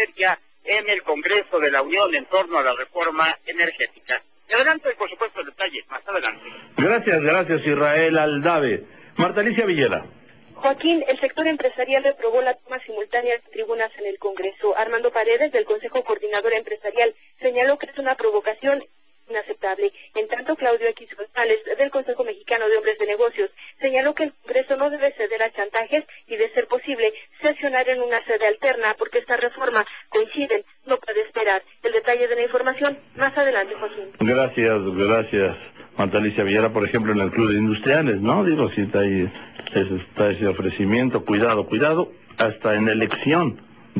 conocer ya en el Congreso de la Unión en torno a la reforma energética. Te adelanto y por supuesto el detalle más adelante. Gracias Israel Aldave. Marta Alicia Villela. Joaquín, el sector empresarial reprobó la toma simultánea de tribunas en el Congreso. Armando Paredes, del Consejo Coordinador Empresarial, señaló que es una provocación inaceptable. En tanto, Claudio X González, del Consejo Mexicano de Hombres de Negocios, señaló que el Congreso no debe ceder a chantajes y, de ser posible, sesionar en una sede alterna, porque esta reforma, coinciden, no puede esperar. El detalle de la información, más adelante, Joaquín. Gracias. Marta Alicia Villara, por ejemplo, en el Club de Industriales, ¿no? Digo, si está ahí, está ese ofrecimiento, cuidado, hasta en elección